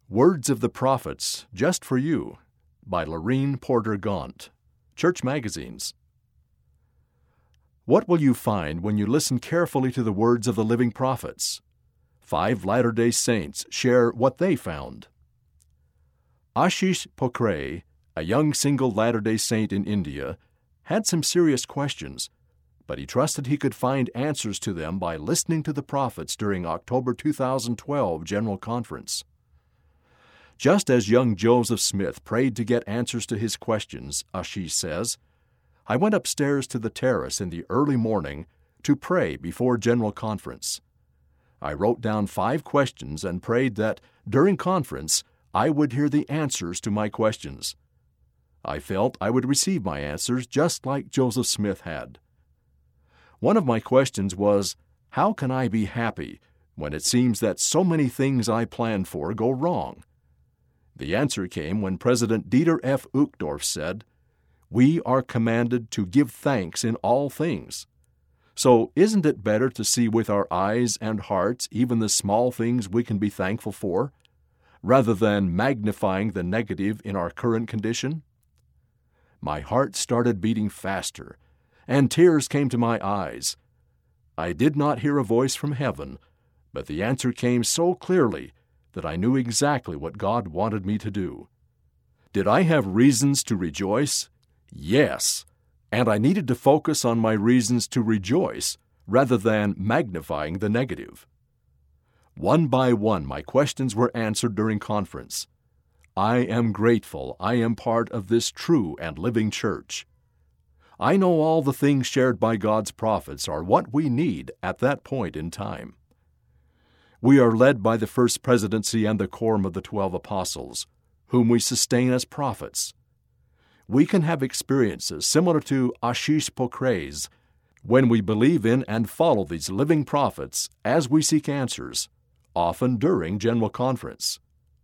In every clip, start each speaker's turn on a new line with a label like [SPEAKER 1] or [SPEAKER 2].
[SPEAKER 1] Words of the Prophets, Just for You, by Lorene Porter Gaunt, Church Magazines. What will you find when you listen carefully to the words of the living prophets? 5 Latter-day Saints share what they found. Ashish Pokhrey, a young single Latter-day Saint in India, had some serious questions, but he trusted he could find answers to them by listening to the prophets during October 2012 General Conference. Just as young Joseph Smith prayed to get answers to his questions, Ashish says, I went upstairs to the terrace in the early morning to pray before General Conference. I wrote down 5 questions and prayed that, during conference, I would hear the answers to my questions. I felt I would receive my answers just like Joseph Smith had. One of my questions was, how can I be happy when it seems that so many things I planned for go wrong? The answer came when President Dieter F. Uchtdorf said, "We are commanded to give thanks in all things. So isn't it better to see with our eyes and hearts even the small things we can be thankful for, rather than magnifying the negative in our current condition?" My heart started beating faster, and tears came to my eyes. I did not hear a voice from heaven, but the answer came so clearly that I knew exactly what God wanted me to do. Did I have reasons to rejoice? Yes, and I needed to focus on my reasons to rejoice rather than magnifying the negative. One by one, my questions were answered during conference. I am grateful I am part of this true and living church. I know all the things shared by God's prophets are what we need at that point in time. We are led by the First Presidency and the Quorum of the 12 Apostles, whom we sustain as prophets. We can have experiences similar to Ashish Pokhrey's when we believe in and follow these living prophets as we seek answers, often during General Conference.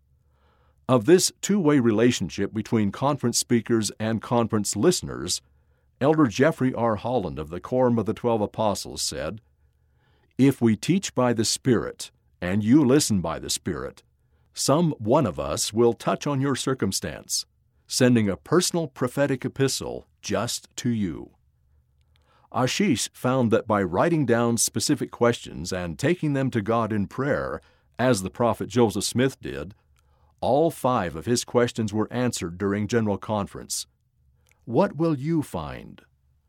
[SPEAKER 1] Of this two-way relationship between conference speakers and conference listeners, Elder Jeffrey R. Holland of the Quorum of the 12 Apostles said, "If we teach by the Spirit, and you listen by the Spirit, some one of us will touch on your circumstance, sending a personal prophetic epistle just to you." Ashish found that by writing down specific questions and taking them to God in prayer, as the prophet Joseph Smith did, all 5 of his questions were answered during General Conference. What will you find?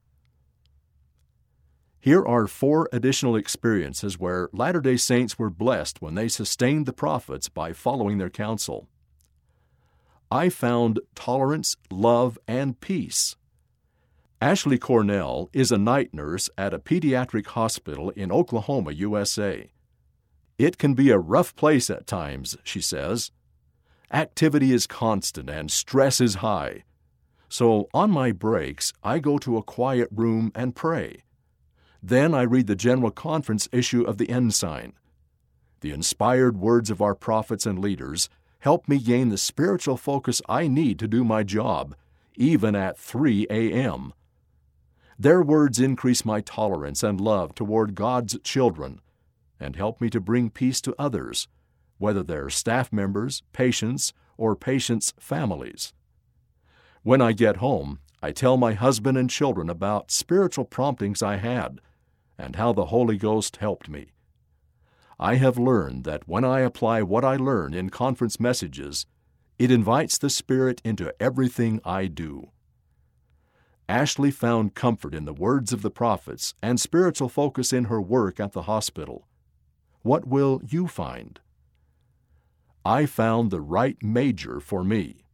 [SPEAKER 1] Here are 4 additional experiences where Latter-day Saints were blessed when they sustained the prophets by following their counsel. I found tolerance, love, and peace. Ashley Cornell is a night nurse at a pediatric hospital in Oklahoma, USA. It can be a rough place at times, she says. Activity is constant and stress is high. So on my breaks, I go to a quiet room and pray. Then I read the General Conference issue of the Ensign. The inspired words of our prophets and leaders help me gain the spiritual focus I need to do my job, even at 3 a.m. Their words increase my tolerance and love toward God's children and help me to bring peace to others, whether they're staff members, patients, or patients' families. When I get home, I tell my husband and children about spiritual promptings I had and how the Holy Ghost helped me. I have learned that when I apply what I learn in conference messages, it invites the Spirit into everything I do. Ashley found comfort in the words of the prophets and spiritual focus in her work at the hospital. What will you find? I found the right major for me.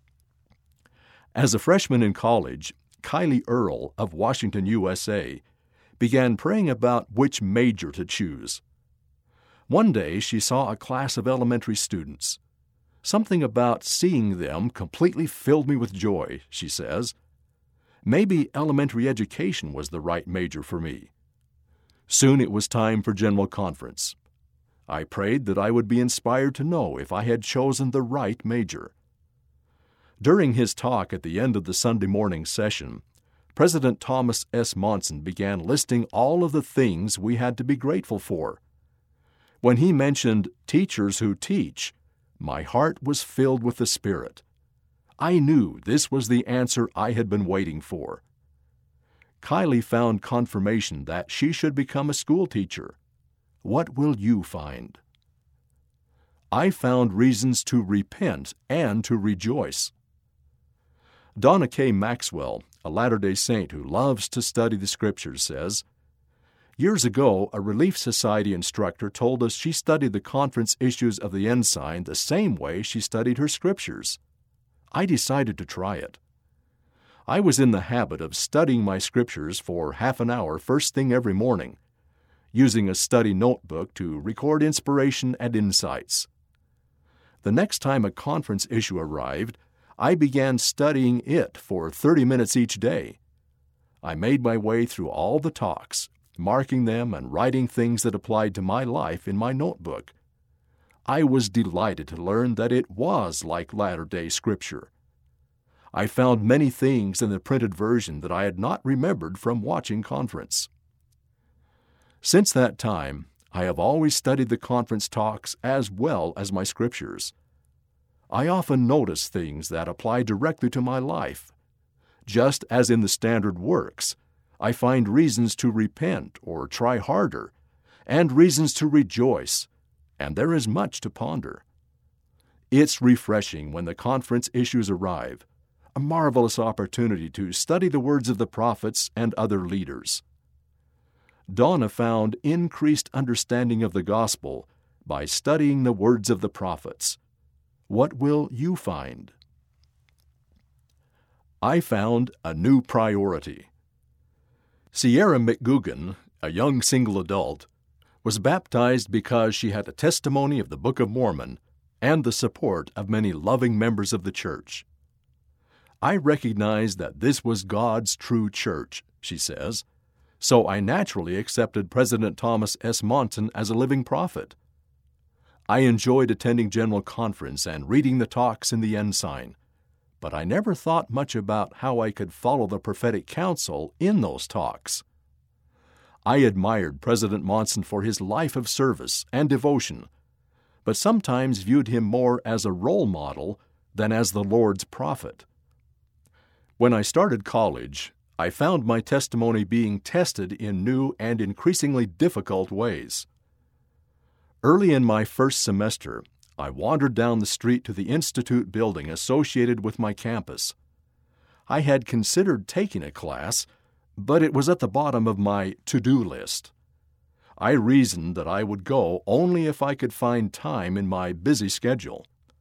[SPEAKER 1] As a freshman in college, Kylie Earle of Washington, USA, began praying about which major to choose. One day she saw a class of elementary students. Something about seeing them completely filled me with joy, she says. Maybe elementary education was the right major for me. Soon it was time for General Conference. I prayed that I would be inspired to know if I had chosen the right major. During his talk at the end of the Sunday morning session, President Thomas S. Monson began listing all of the things we had to be grateful for. When he mentioned teachers who teach, My heart was filled with the Spirit. I knew this was the answer I had been waiting for. Kylie found confirmation that she should become a school teacher. What will you find? I found reasons to repent and to rejoice. Donna K. Maxwell, a Latter-day Saint who loves to study the Scriptures, says, "Years ago, a Relief Society instructor told us she studied the conference issues of the Ensign the same way she studied her Scriptures. I decided to try it. I was in the habit of studying my Scriptures for half an hour first thing every morning, using a study notebook to record inspiration and insights. The next time a conference issue arrived, I began studying it for 30 minutes each day. I made my way through all the talks, marking them and writing things that applied to my life in my notebook. I was delighted to learn that it was like latter-day Scripture. I found many things in the printed version that I had not remembered from watching conference. Since that time, I have always studied the conference talks as well as my Scriptures. I often notice things that apply directly to my life. Just as in the standard works, I find reasons to repent or try harder, and reasons to rejoice, and there is much to ponder. It's refreshing when the conference issues arrive, a marvelous opportunity to study the words of the prophets and other leaders. Donna found increased understanding of the gospel by studying the words of the prophets. What will you find? I found a new priority. Sierra McGugan, a young single adult, was baptized because she had a testimony of the Book of Mormon and the support of many loving members of the church. I recognized that this was God's true church, she says, so I naturally accepted President Thomas S. Monson as a living prophet. I enjoyed attending General Conference and reading the talks in the Ensign, but I never thought much about how I could follow the prophetic counsel in those talks. I admired President Monson for his life of service and devotion, but sometimes viewed him more as a role model than as the Lord's prophet. When I started college, I found my testimony being tested in new and increasingly difficult ways. Early in my first semester, I wandered down the street to the Institute building associated with my campus. I had considered taking a class, but it was at the bottom of my to-do list. I reasoned that I would go only if I could find time in my busy schedule.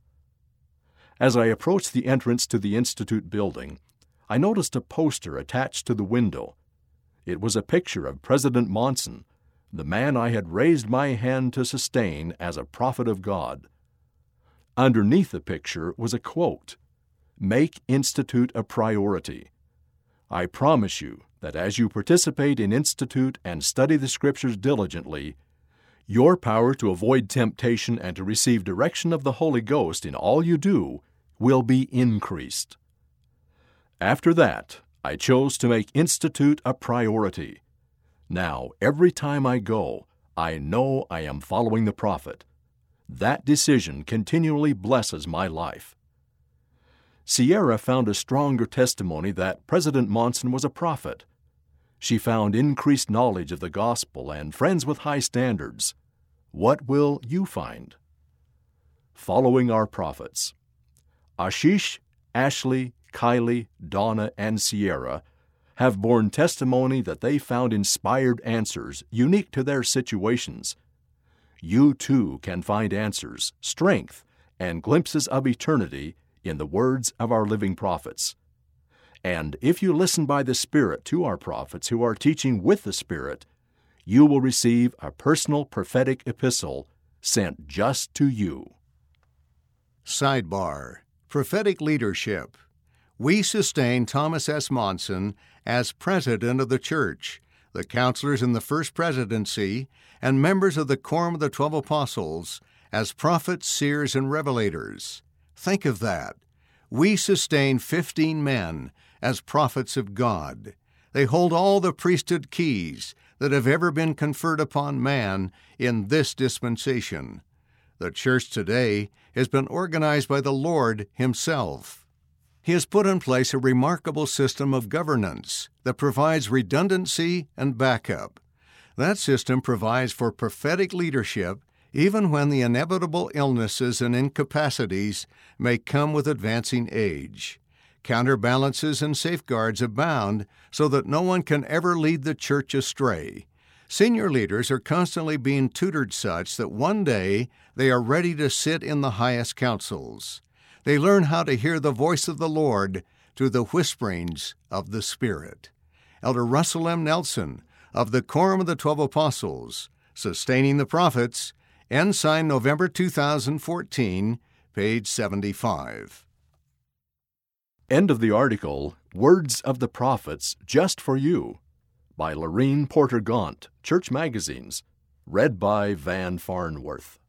[SPEAKER 1] As I approached the entrance to the Institute building, I noticed a poster attached to the window. It was a picture of President Monson, the man I had raised my hand to sustain as a prophet of God. Underneath the picture was a quote, "Make Institute a priority. I promise you that as you participate in Institute and study the Scriptures diligently, your power to avoid temptation and to receive direction of the Holy Ghost in all you do will be increased." After that, I chose to make Institute a priority. Now, every time I go, I know I am following the prophet. That decision continually blesses my life. Sierra found a stronger testimony that President Monson was a prophet. She found increased knowledge of the gospel and friends with high standards. What will you find? Following our prophets. Ashish, Ashley, Kylie, Donna, and Sierra have borne testimony that they found inspired answers unique to their situations. You too can find answers, strength, and glimpses of eternity in the words of our living prophets. And if you listen by the Spirit to our prophets who are teaching with the Spirit, you will receive a personal prophetic epistle sent just to you.
[SPEAKER 2] Sidebar: Prophetic Leadership. We sustain Thomas S. Monson as President of the Church, the counselors in the First Presidency, and members of the Quorum of the 12 Apostles as prophets, seers, and revelators. Think of that. We sustain 15 men as prophets of God. They hold all the priesthood keys that have ever been conferred upon man in this dispensation. The church today has been organized by the Lord Himself. He has put in place a remarkable system of governance that provides redundancy and backup. That system provides for prophetic leadership even when the inevitable illnesses and incapacities may come with advancing age. Counterbalances and safeguards abound so that no one can ever lead the church astray. Senior leaders are constantly being tutored such that one day they are ready to sit in the highest councils. They learn how to hear the voice of the Lord through the whisperings of the Spirit. Elder Russell M. Nelson of the Quorum of the 12 Apostles, Sustaining the Prophets, Ensign, November 2014, page 75.
[SPEAKER 1] End of the article, Words of the Prophets, Just for You, by Lorene Porter Gaunt, Church Magazines, read by Van Farnworth.